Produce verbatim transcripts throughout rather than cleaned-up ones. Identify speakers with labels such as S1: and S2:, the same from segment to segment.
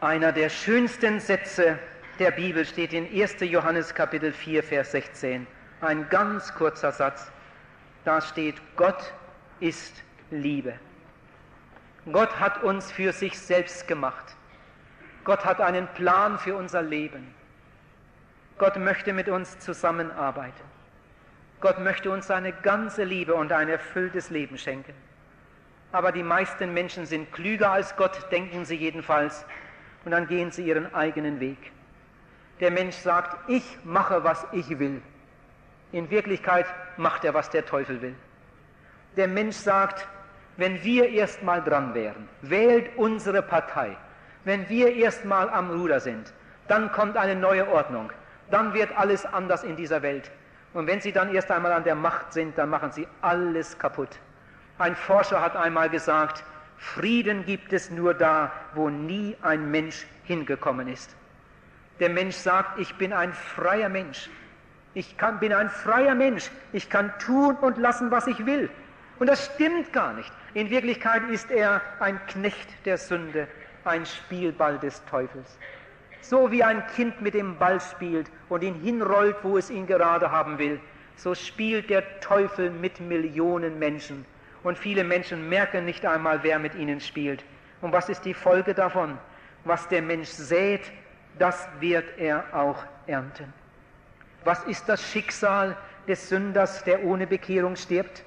S1: Einer der schönsten Sätze der Bibel steht in erster Johannes Kapitel vier, Vers sechzehn. Ein ganz kurzer Satz. Da steht, Gott ist Liebe. Gott hat uns für sich selbst gemacht. Gott hat einen Plan für unser Leben. Gott möchte mit uns zusammenarbeiten. Gott möchte uns seine ganze Liebe und ein erfülltes Leben schenken. Aber die meisten Menschen sind klüger als Gott, denken sie jedenfalls, und dann gehen sie ihren eigenen Weg. Der Mensch sagt, ich mache, was ich will. In Wirklichkeit macht er, was der Teufel will. Der Mensch sagt, wenn wir erst mal dran wären, wählt unsere Partei. Wenn wir erst mal am Ruder sind, dann kommt eine neue Ordnung. Dann wird alles anders in dieser Welt. Und wenn sie dann erst einmal an der Macht sind, dann machen sie alles kaputt. Ein Forscher hat einmal gesagt, Frieden gibt es nur da, wo nie ein Mensch hingekommen ist. Der Mensch sagt, ich bin ein freier Mensch. Ich kann, bin ein freier Mensch. Ich kann tun und lassen, was ich will. Und das stimmt gar nicht. In Wirklichkeit ist er ein Knecht der Sünde, ein Spielball des Teufels. So wie ein Kind mit dem Ball spielt und ihn hinrollt, wo es ihn gerade haben will, so spielt der Teufel mit Millionen Menschen. Und viele Menschen merken nicht einmal, wer mit ihnen spielt. Und was ist die Folge davon? Was der Mensch sät, das wird er auch ernten. Was ist das Schicksal des Sünders, der ohne Bekehrung stirbt?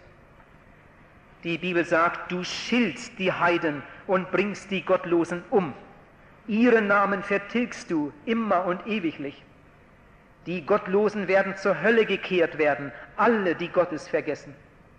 S1: Die Bibel sagt, du schiltst die Heiden und bringst die Gottlosen um. Ihren Namen vertilgst du immer und ewiglich. Die Gottlosen werden zur Hölle gekehrt werden, alle, die Gottes vergessen.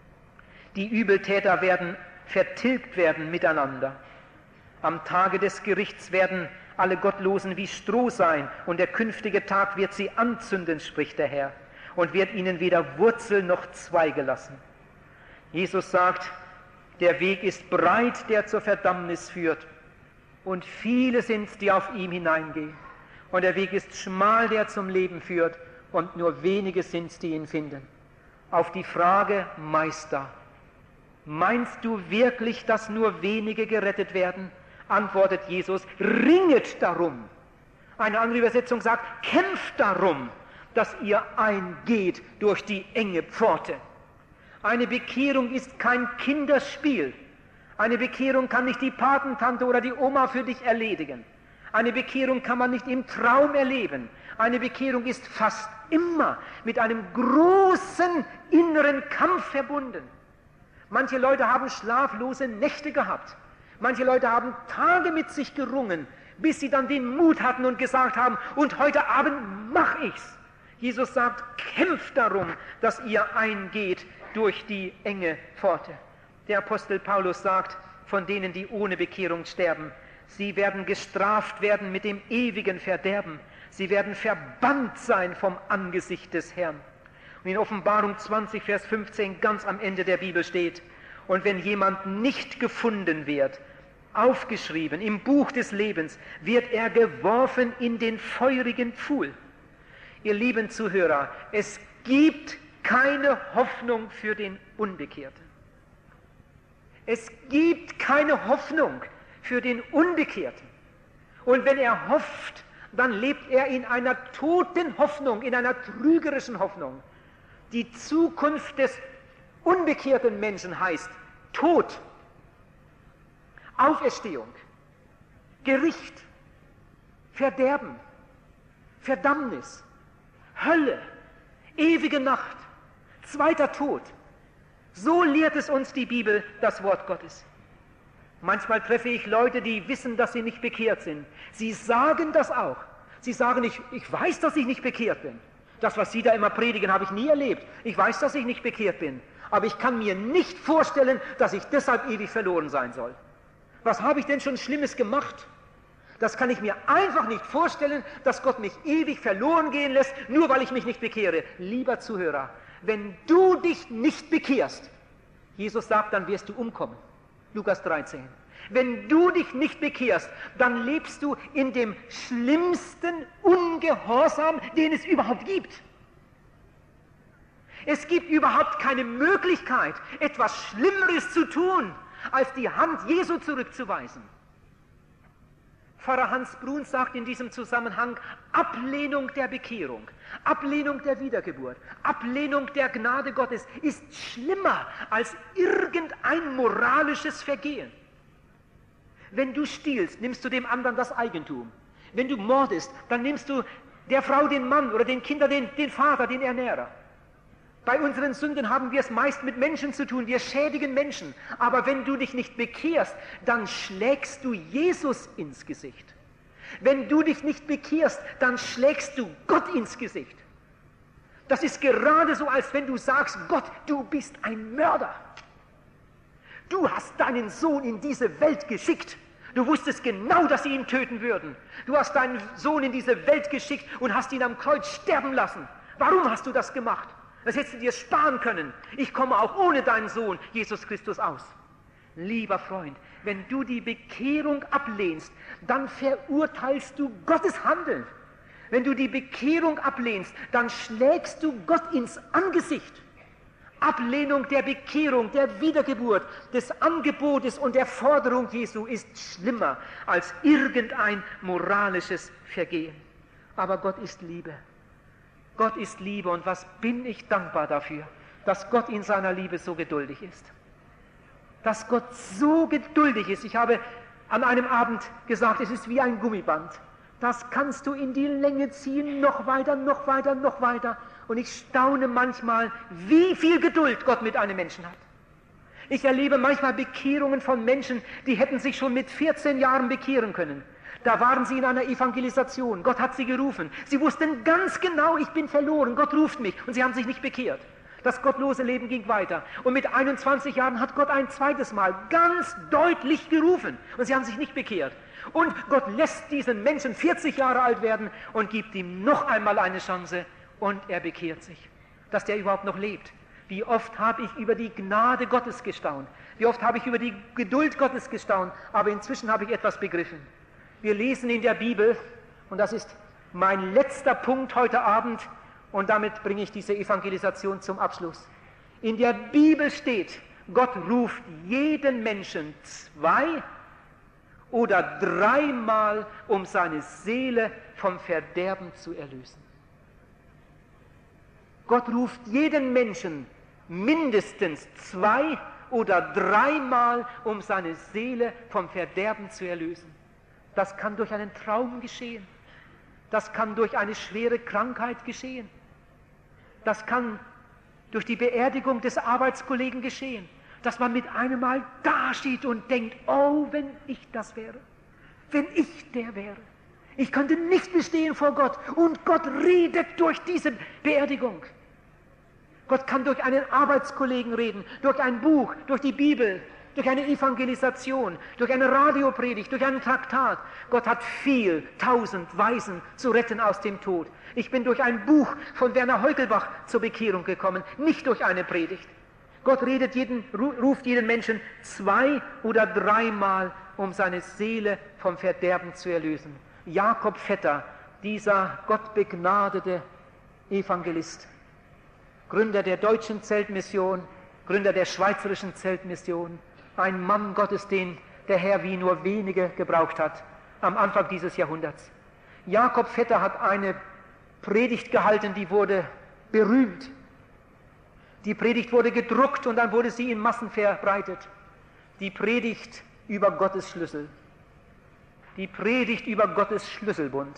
S1: Die Übeltäter werden vertilgt werden miteinander. Am Tage des Gerichts werden alle Gottlosen wie Stroh sein, und der künftige Tag wird sie anzünden, spricht der Herr, und wird ihnen weder Wurzel noch Zweige lassen. Jesus sagt, der Weg ist breit, der zur Verdammnis führt, und viele sind, die auf ihm hineingehen. Und der Weg ist schmal, der zum Leben führt, und nur wenige sind, die ihn finden. Auf die Frage, Meister, meinst du wirklich, dass nur wenige gerettet werden? Antwortet Jesus, ringet darum. Eine andere Übersetzung sagt, kämpft darum, dass ihr eingeht durch die enge Pforte. Eine Bekehrung ist kein Kinderspiel. Eine Bekehrung kann nicht die Patentante oder die Oma für dich erledigen. Eine Bekehrung kann man nicht im Traum erleben. Eine Bekehrung ist fast immer mit einem großen inneren Kampf verbunden. Manche Leute haben schlaflose Nächte gehabt. Manche Leute haben Tage mit sich gerungen, bis sie dann den Mut hatten und gesagt haben, und heute Abend mach ich's. Jesus sagt, kämpft darum, dass ihr eingeht durch die enge Pforte. Der Apostel Paulus sagt, von denen, die ohne Bekehrung sterben, sie werden gestraft werden mit dem ewigen Verderben. Sie werden verbannt sein vom Angesicht des Herrn. Und in Offenbarung zwanzig, Vers fünfzehn, ganz am Ende der Bibel steht, und wenn jemand nicht gefunden wird, aufgeschrieben im Buch des Lebens, wird er geworfen in den feurigen Pfuhl. Ihr lieben Zuhörer, es gibt keine Hoffnung für den Unbekehrten. Es gibt keine Hoffnung für den Unbekehrten. Und wenn er hofft, dann lebt er in einer toten Hoffnung, in einer trügerischen Hoffnung. Die Zukunft des unbekehrten Menschen heißt Tod, Auferstehung, Gericht, Verderben, Verdammnis, Hölle, ewige Nacht, zweiter Tod. So lehrt es uns die Bibel, das Wort Gottes. Manchmal treffe ich Leute, die wissen, dass sie nicht bekehrt sind. Sie sagen das auch. Sie sagen, ich, ich weiß, dass ich nicht bekehrt bin. Das, was Sie da immer predigen, habe ich nie erlebt. Ich weiß, dass ich nicht bekehrt bin. Aber ich kann mir nicht vorstellen, dass ich deshalb ewig verloren sein soll. Was habe ich denn schon Schlimmes gemacht? Das kann ich mir einfach nicht vorstellen, dass Gott mich ewig verloren gehen lässt, nur weil ich mich nicht bekehre. Lieber Zuhörer, wenn du dich nicht bekehrst, Jesus sagt, dann wirst du umkommen. Lukas dreizehn. Wenn du dich nicht bekehrst, dann lebst du in dem schlimmsten Ungehorsam, den es überhaupt gibt. Es gibt überhaupt keine Möglichkeit, etwas Schlimmeres zu tun, als die Hand Jesu zurückzuweisen. Pfarrer Hans Bruns sagt in diesem Zusammenhang, Ablehnung der Bekehrung, Ablehnung der Wiedergeburt, Ablehnung der Gnade Gottes ist schlimmer als irgendein moralisches Vergehen. Wenn du stiehlst, nimmst du dem anderen das Eigentum. Wenn du mordest, dann nimmst du der Frau den Mann oder den Kindern den, den Vater, den Ernährer. Bei unseren Sünden haben wir es meist mit Menschen zu tun, wir schädigen Menschen. Aber wenn du dich nicht bekehrst, dann schlägst du Jesus ins Gesicht. Wenn du dich nicht bekehrst, dann schlägst du Gott ins Gesicht. Das ist gerade so, als wenn du sagst, Gott, du bist ein Mörder. Du hast deinen Sohn in diese Welt geschickt. Du wusstest genau, dass sie ihn töten würden. Du hast deinen Sohn in diese Welt geschickt und hast ihn am Kreuz sterben lassen. Warum hast du das gemacht? Das hättest du dir sparen können. Ich komme auch ohne deinen Sohn, Jesus Christus, aus. Lieber Freund, wenn du die Bekehrung ablehnst, dann verurteilst du Gottes Handeln. Wenn du die Bekehrung ablehnst, dann schlägst du Gott ins Angesicht. Ablehnung der Bekehrung, der Wiedergeburt, des Angebotes und der Forderung Jesu ist schlimmer als irgendein moralisches Vergehen. Aber Gott ist Liebe. Gott ist Liebe und was bin ich dankbar dafür, dass Gott in seiner Liebe so geduldig ist. Dass Gott so geduldig ist. Ich habe an einem Abend gesagt, es ist wie ein Gummiband. Das kannst du in die Länge ziehen, noch weiter, noch weiter, noch weiter. Und ich staune manchmal, wie viel Geduld Gott mit einem Menschen hat. Ich erlebe manchmal Bekehrungen von Menschen, die hätten sich schon mit vierzehn Jahren bekehren können. Da waren sie in einer Evangelisation. Gott hat sie gerufen. Sie wussten ganz genau, ich bin verloren. Gott ruft mich. Und sie haben sich nicht bekehrt. Das gottlose Leben ging weiter. Und mit einundzwanzig Jahren hat Gott ein zweites Mal ganz deutlich gerufen. Und sie haben sich nicht bekehrt. Und Gott lässt diesen Menschen vierzig Jahre alt werden und gibt ihm noch einmal eine Chance. Und er bekehrt sich. Dass der überhaupt noch lebt. Wie oft habe ich über die Gnade Gottes gestaunt. Wie oft habe ich über die Geduld Gottes gestaunt. Aber inzwischen habe ich etwas begriffen. Wir lesen in der Bibel, und das ist mein letzter Punkt heute Abend, und damit bringe ich diese Evangelisation zum Abschluss. In der Bibel steht, Gott ruft jeden Menschen zwei oder dreimal, um seine Seele vom Verderben zu erlösen. Gott ruft jeden Menschen mindestens zwei oder dreimal, um seine Seele vom Verderben zu erlösen. Das kann durch einen Traum geschehen. Das kann durch eine schwere Krankheit geschehen. Das kann durch die Beerdigung des Arbeitskollegen geschehen. Dass man mit einem Mal dasteht und denkt, oh, wenn ich das wäre, wenn ich der wäre. Ich könnte nicht bestehen vor Gott und Gott redet durch diese Beerdigung. Gott kann durch einen Arbeitskollegen reden, durch ein Buch, durch die Bibel, durch eine Evangelisation, durch eine Radiopredigt, durch einen Traktat. Gott hat viel, tausend Weisen zu retten aus dem Tod. Ich bin durch ein Buch von Werner Heugelbach zur Bekehrung gekommen, nicht durch eine Predigt. Gott redet jeden, ruft jeden Menschen zwei oder dreimal, um seine Seele vom Verderben zu erlösen. Jakob Vetter, dieser gottbegnadete Evangelist, Gründer der deutschen Zeltmission, Gründer der schweizerischen Zeltmission, ein Mann Gottes, den der Herr wie nur wenige gebraucht hat, am Anfang dieses Jahrhunderts. Jakob Vetter hat eine Predigt gehalten, die wurde berühmt. Die Predigt wurde gedruckt und dann wurde sie in Massen verbreitet. Die Predigt über Gottes Schlüssel. Die Predigt über Gottes Schlüsselbund.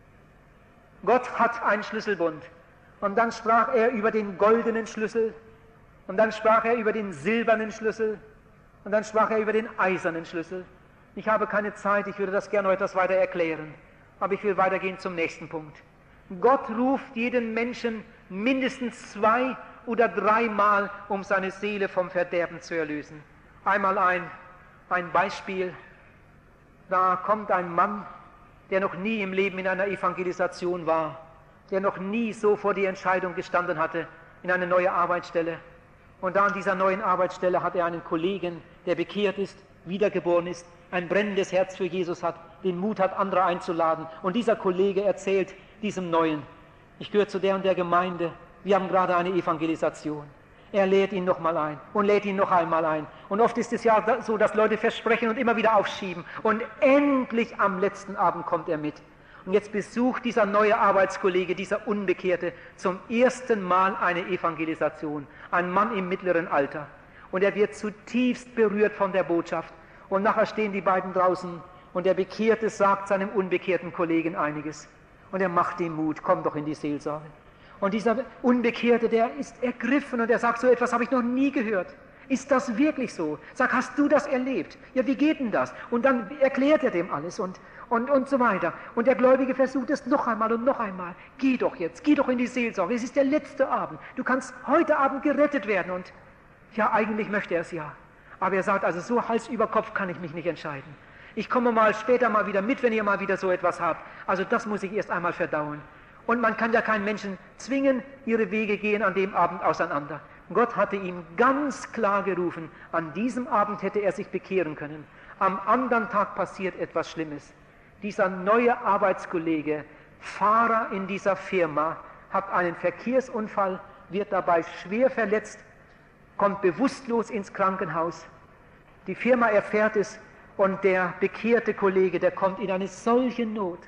S1: Gott hat einen Schlüsselbund. Und dann sprach er über den goldenen Schlüssel. Und dann sprach er über den silbernen Schlüssel. Und dann sprach er über den eisernen Schlüssel. Ich habe keine Zeit, ich würde das gerne etwas weiter erklären. Aber ich will weitergehen zum nächsten Punkt. Gott ruft jeden Menschen mindestens zwei oder dreimal, um seine Seele vom Verderben zu erlösen. Einmal ein, ein Beispiel. Da kommt ein Mann, der noch nie im Leben in einer Evangelisation war, der noch nie so vor die Entscheidung gestanden hatte, in eine neue Arbeitsstelle. Und da an dieser neuen Arbeitsstelle hat er einen Kollegen, der bekehrt ist, wiedergeboren ist, ein brennendes Herz für Jesus hat, den Mut hat, andere einzuladen. Und dieser Kollege erzählt diesem Neuen, ich gehöre zu der und der Gemeinde, wir haben gerade eine Evangelisation. Er lädt ihn nochmal ein und lädt ihn noch einmal ein. Und oft ist es ja so, dass Leute versprechen und immer wieder aufschieben. Und endlich am letzten Abend kommt er mit. Und jetzt besucht dieser neue Arbeitskollege, dieser Unbekehrte, zum ersten Mal eine Evangelisation. Ein Mann im mittleren Alter. Und er wird zutiefst berührt von der Botschaft. Und nachher stehen die beiden draußen und der Bekehrte sagt seinem unbekehrten Kollegen einiges. Und er macht ihm Mut, komm doch in die Seelsorge. Und dieser Unbekehrte, der ist ergriffen und er sagt, so etwas habe ich noch nie gehört. Ist das wirklich so? Sag, hast du das erlebt? Ja, wie geht denn das? Und dann erklärt er dem alles und, und, und so weiter. Und der Gläubige versucht es noch einmal und noch einmal. Geh doch jetzt, geh doch in die Seelsorge. Es ist der letzte Abend. Du kannst heute Abend gerettet werden. Und ja, eigentlich möchte er es ja. Aber er sagt, also so Hals über Kopf kann ich mich nicht entscheiden. Ich komme mal später mal wieder mit, wenn ihr mal wieder so etwas habt. Also das muss ich erst einmal verdauen. Und man kann ja keinen Menschen zwingen, ihre Wege gehen an dem Abend auseinander. Gott hatte ihm ganz klar gerufen, an diesem Abend hätte er sich bekehren können. Am anderen Tag passiert etwas Schlimmes. Dieser neue Arbeitskollege, Fahrer in dieser Firma, hat einen Verkehrsunfall, wird dabei schwer verletzt, kommt bewusstlos ins Krankenhaus. Die Firma erfährt es und der bekehrte Kollege, der kommt in eine solche Not.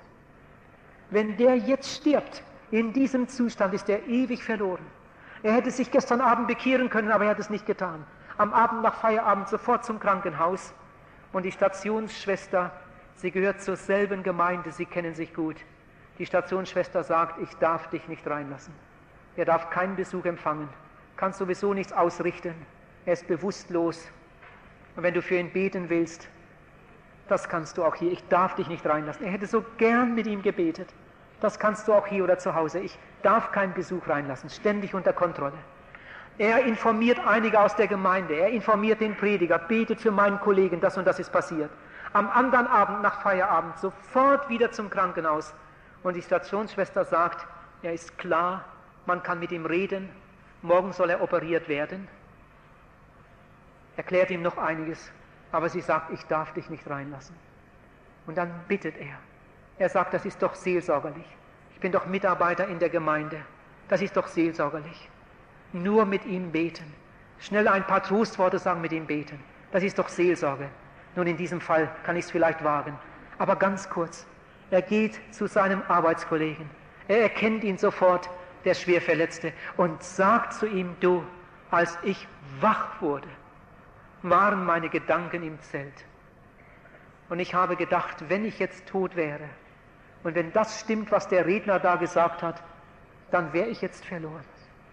S1: Wenn der jetzt stirbt, in diesem Zustand ist er ewig verloren. Er hätte sich gestern Abend bekehren können, aber er hat es nicht getan. Am Abend nach Feierabend sofort zum Krankenhaus und die Stationsschwester, sie gehört zur selben Gemeinde, sie kennen sich gut. Die Stationsschwester sagt, ich darf dich nicht reinlassen. Er darf keinen Besuch empfangen, kann sowieso nichts ausrichten. Er ist bewusstlos. Und wenn du für ihn beten willst, das kannst du auch hier. Ich darf dich nicht reinlassen. Er hätte so gern mit ihm gebetet. Das kannst du auch hier oder zu Hause. Ich darf keinen Besuch reinlassen, ständig unter Kontrolle. Er informiert einige aus der Gemeinde, er informiert den Prediger, betet für meinen Kollegen, das und das ist passiert. Am anderen Abend, nach Feierabend, sofort wieder zum Krankenhaus. Und die Stationsschwester sagt, er ist klar, man kann mit ihm reden, morgen soll er operiert werden. Erklärt ihm noch einiges, aber sie sagt, ich darf dich nicht reinlassen. Und dann bittet er. Er sagt, das ist doch seelsorgerlich. Ich bin doch Mitarbeiter in der Gemeinde. Das ist doch seelsorgerlich. Nur mit ihm beten. Schnell ein paar Trostworte sagen, mit ihm beten. Das ist doch Seelsorge. Nun, in diesem Fall kann ich es vielleicht wagen. Aber ganz kurz. Er geht zu seinem Arbeitskollegen. Er erkennt ihn sofort, der Schwerverletzte, und sagt zu ihm, du, als ich wach wurde, waren meine Gedanken im Zelt. Und ich habe gedacht, wenn ich jetzt tot wäre, und wenn das stimmt, was der Redner da gesagt hat, dann wäre ich jetzt verloren.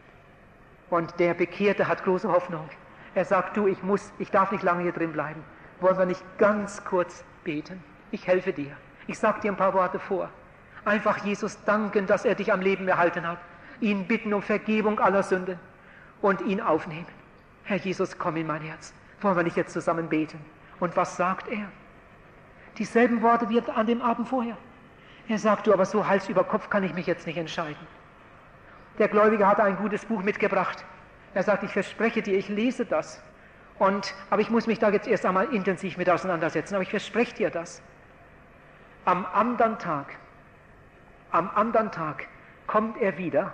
S1: Und der Bekehrte hat große Hoffnung. Er sagt, du, ich muss, ich darf nicht lange hier drin bleiben. Wollen wir nicht ganz kurz beten? Ich helfe dir. Ich sage dir ein paar Worte vor. Einfach Jesus danken, dass er dich am Leben erhalten hat. Ihn bitten um Vergebung aller Sünden und ihn aufnehmen. Herr Jesus, komm in mein Herz. Wollen wir nicht jetzt zusammen beten? Und was sagt er? Dieselben Worte wie an dem Abend vorher. Er sagt, du, aber so Hals über Kopf kann ich mich jetzt nicht entscheiden. Der Gläubige hatte ein gutes Buch mitgebracht. Er sagt, ich verspreche dir, ich lese das. Und, aber ich muss mich da jetzt erst einmal intensiv mit auseinandersetzen. Aber ich verspreche dir das. Am anderen Tag, am anderen Tag kommt er wieder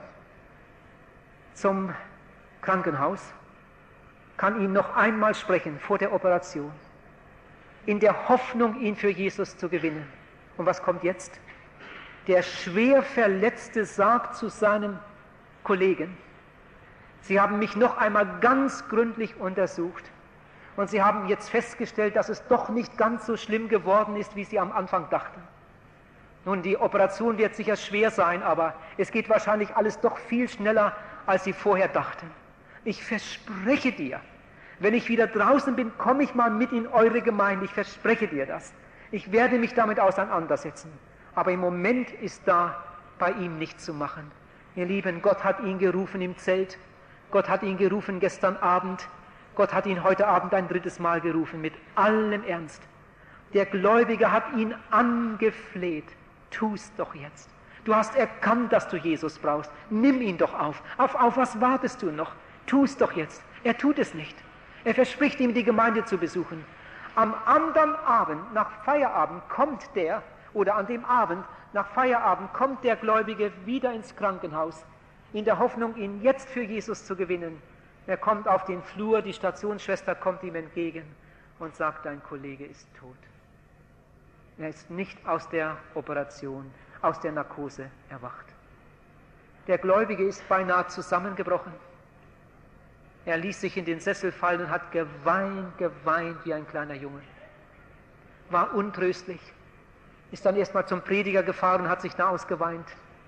S1: zum Krankenhaus, kann ihn noch einmal sprechen vor der Operation, in der Hoffnung, ihn für Jesus zu gewinnen. Und was kommt jetzt? Der schwer Verletzte sagt zu seinem Kollegen, Sie haben mich noch einmal ganz gründlich untersucht und Sie haben jetzt festgestellt, dass es doch nicht ganz so schlimm geworden ist, wie Sie am Anfang dachten. Nun, die Operation wird sicher schwer sein, aber es geht wahrscheinlich alles doch viel schneller, als Sie vorher dachten. Ich verspreche dir, wenn ich wieder draußen bin, komme ich mal mit in eure Gemeinde. Ich verspreche dir das. Ich werde mich damit auseinandersetzen. Aber im Moment ist da bei ihm nichts zu machen. Ihr Lieben, Gott hat ihn gerufen im Zelt. Gott hat ihn gerufen gestern Abend. Gott hat ihn heute Abend ein drittes Mal gerufen, mit allem Ernst. Der Gläubige hat ihn angefleht. Tu's doch jetzt. Du hast erkannt, dass du Jesus brauchst. Nimm ihn doch auf. Auf, auf was wartest du noch? Tu's doch jetzt. Er tut es nicht. Er verspricht ihm, die Gemeinde zu besuchen. Am anderen Abend, nach Feierabend, kommt der, oder an dem Abend, nach Feierabend, kommt der Gläubige wieder ins Krankenhaus, in der Hoffnung, ihn jetzt für Jesus zu gewinnen. Er kommt auf den Flur, die Stationsschwester kommt ihm entgegen und sagt, dein Kollege ist tot. Er ist nicht aus der Operation, aus der Narkose erwacht. Der Gläubige ist beinahe zusammengebrochen. Er ließ sich in den Sessel fallen und hat geweint, geweint wie ein kleiner Junge. War untröstlich, ist dann erst mal zum Prediger gefahren und hat sich da ausgeweint.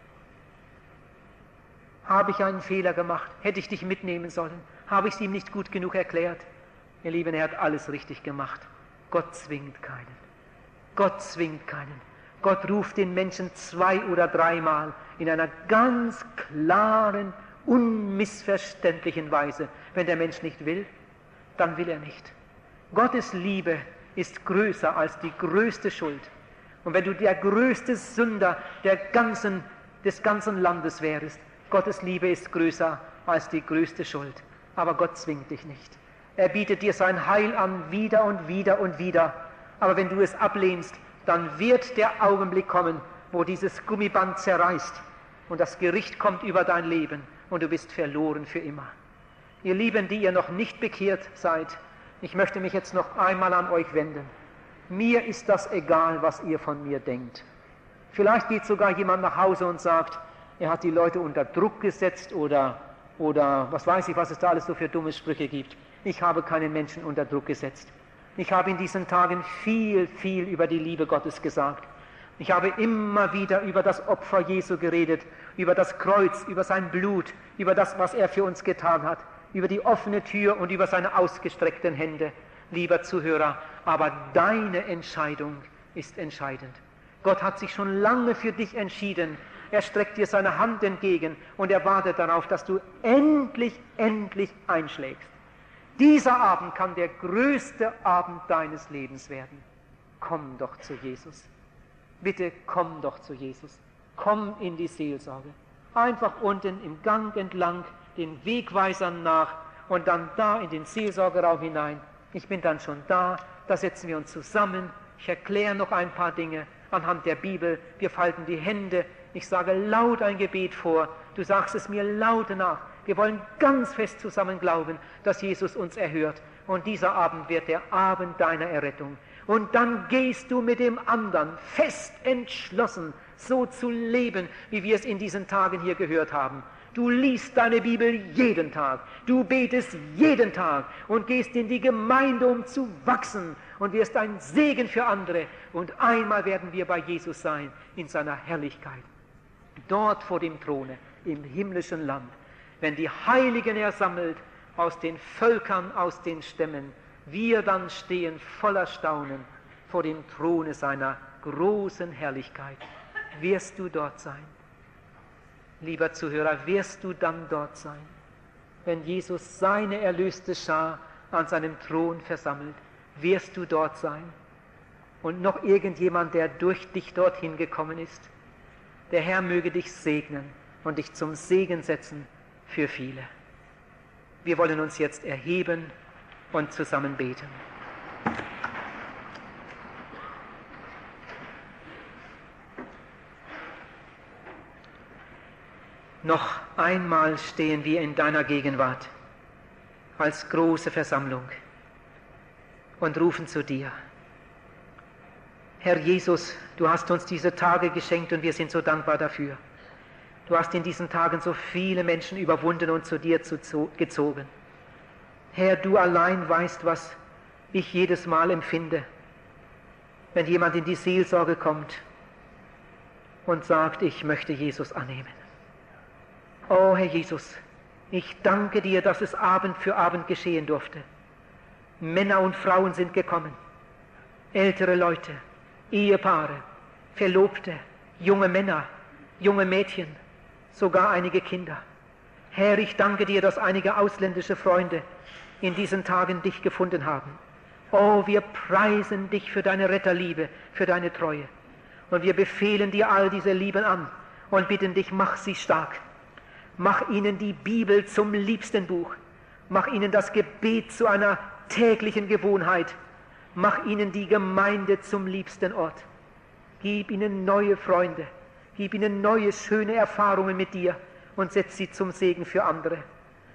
S1: Habe ich einen Fehler gemacht? Hätte ich dich mitnehmen sollen? Habe ich es ihm nicht gut genug erklärt? Ihr Lieben, er hat alles richtig gemacht. Gott zwingt keinen. Gott zwingt keinen. Gott ruft den Menschen zwei oder dreimal in einer ganz klaren, unmissverständlichen Weise. Wenn der Mensch nicht will, dann will er nicht. Gottes Liebe ist größer als die größte Schuld. Und wenn du der größte Sünder der ganzen, des ganzen Landes wärst, Gottes Liebe ist größer als die größte Schuld. Aber Gott zwingt dich nicht. Er bietet dir sein Heil an, wieder und wieder und wieder. Aber wenn du es ablehnst, dann wird der Augenblick kommen, wo dieses Gummiband zerreißt und das Gericht kommt über dein Leben und du bist verloren für immer. Ihr Lieben, die ihr noch nicht bekehrt seid, ich möchte mich jetzt noch einmal an euch wenden. Mir ist das egal, was ihr von mir denkt. Vielleicht geht sogar jemand nach Hause und sagt, er hat die Leute unter Druck gesetzt oder, oder was weiß ich, was es da alles so für dumme Sprüche gibt. Ich habe keinen Menschen unter Druck gesetzt. Ich habe in diesen Tagen viel, viel über die Liebe Gottes gesagt. Ich habe immer wieder über das Opfer Jesu geredet, über das Kreuz, über sein Blut, über das, was er für uns getan hat, über die offene Tür und über seine ausgestreckten Hände. Lieber Zuhörer, aber deine Entscheidung ist entscheidend. Gott hat sich schon lange für dich entschieden. Er streckt dir seine Hand entgegen und er wartet darauf, dass du endlich, endlich einschlägst. Dieser Abend kann der größte Abend deines Lebens werden. Komm doch zu Jesus. Bitte komm doch zu Jesus. Komm in die Seelsorge. Einfach unten im Gang entlang, den Wegweisern nach und dann da in den Seelsorgeraum hinein. Ich bin dann schon da, da setzen wir uns zusammen. Ich erkläre noch ein paar Dinge anhand der Bibel. Wir falten die Hände. Ich sage laut ein Gebet vor. Du sagst es mir laut nach. Wir wollen ganz fest zusammen glauben, dass Jesus uns erhört. Und dieser Abend wird der Abend deiner Errettung. Und dann gehst du mit dem anderen fest entschlossen, so zu leben, wie wir es in diesen Tagen hier gehört haben. Du liest deine Bibel jeden Tag, du betest jeden Tag und gehst in die Gemeinde, um zu wachsen und wirst ein Segen für andere. Und einmal werden wir bei Jesus sein, in seiner Herrlichkeit. Dort vor dem Throne, im himmlischen Land, wenn die Heiligen er sammelt, aus den Völkern, aus den Stämmen, wir dann stehen voller Staunen vor dem Throne seiner großen Herrlichkeit. Wirst du dort sein? Lieber Zuhörer, wirst du dann dort sein, wenn Jesus seine erlöste Schar an seinem Thron versammelt? Wirst du dort sein? Und noch irgendjemand, der durch dich dorthin gekommen ist? Der Herr möge dich segnen und dich zum Segen setzen für viele. Wir wollen uns jetzt erheben und zusammen beten. Noch einmal stehen wir in deiner Gegenwart als große Versammlung und rufen zu dir. Herr Jesus, du hast uns diese Tage geschenkt und wir sind so dankbar dafür. Du hast in diesen Tagen so viele Menschen überwunden und zu dir gezogen. Herr, du allein weißt, was ich jedes Mal empfinde, wenn jemand in die Seelsorge kommt und sagt, ich möchte Jesus annehmen. Oh Herr Jesus, ich danke dir, dass es Abend für Abend geschehen durfte. Männer und Frauen sind gekommen, ältere Leute, Ehepaare, Verlobte, junge Männer, junge Mädchen, sogar einige Kinder. Herr, ich danke dir, dass einige ausländische Freunde in diesen Tagen dich gefunden haben. Oh, wir preisen dich für deine Retterliebe, für deine Treue. Und wir befehlen dir all diese Lieben an und bitten dich, mach sie stark. Mach ihnen die Bibel zum liebsten Buch. Mach ihnen das Gebet zu einer täglichen Gewohnheit. Mach ihnen die Gemeinde zum liebsten Ort. Gib ihnen neue Freunde. Gib ihnen neue, schöne Erfahrungen mit dir und setz sie zum Segen für andere.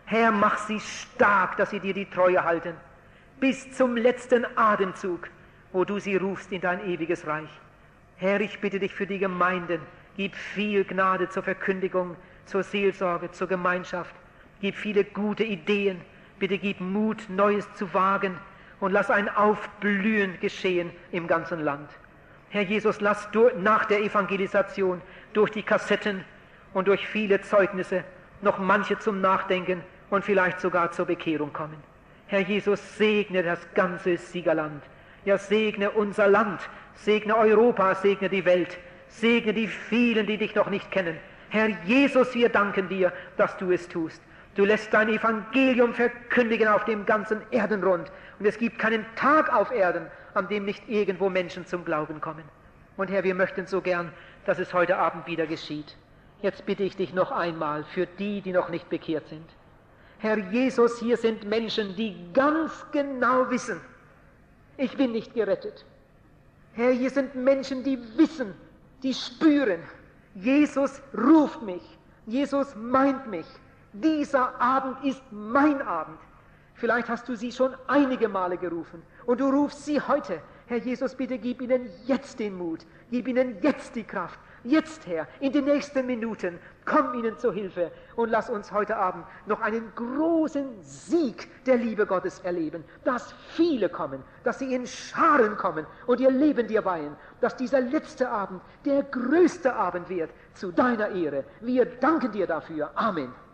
S1: Herr, mach sie stark, dass sie dir die Treue halten, bis zum letzten Atemzug, wo du sie rufst in dein ewiges Reich. Herr, ich bitte dich für die Gemeinden, gib viel Gnade zur Verkündigung, zur Seelsorge, zur Gemeinschaft, gib viele gute Ideen, bitte gib Mut, Neues zu wagen und lass ein Aufblühen geschehen im ganzen Land. Herr Jesus, lass durch, nach der Evangelisation durch die Kassetten und durch viele Zeugnisse noch manche zum Nachdenken und vielleicht sogar zur Bekehrung kommen. Herr Jesus, segne das ganze Siegerland. Ja, segne unser Land, segne Europa, segne die Welt, segne die vielen, die dich noch nicht kennen. Herr Jesus, wir danken dir, dass du es tust. Du lässt dein Evangelium verkündigen auf dem ganzen Erdenrund. Und es gibt keinen Tag auf Erden, an dem nicht irgendwo Menschen zum Glauben kommen. Und Herr, wir möchten so gern, dass es heute Abend wieder geschieht. Jetzt bitte ich dich noch einmal für die, die noch nicht bekehrt sind. Herr Jesus, hier sind Menschen, die ganz genau wissen, ich bin nicht gerettet. Herr, hier sind Menschen, die wissen, die spüren, Jesus ruft mich, Jesus meint mich. Dieser Abend ist mein Abend. Vielleicht hast du sie schon einige Male gerufen und du rufst sie heute. Herr Jesus, bitte gib ihnen jetzt den Mut, gib ihnen jetzt die Kraft. Jetzt, Herr, in den nächsten Minuten, komm ihnen zur Hilfe und lass uns heute Abend noch einen großen Sieg der Liebe Gottes erleben, dass viele kommen, dass sie in Scharen kommen und ihr Leben dir weihen, dass dieser letzte Abend der größte Abend wird zu deiner Ehre. Wir danken dir dafür. Amen.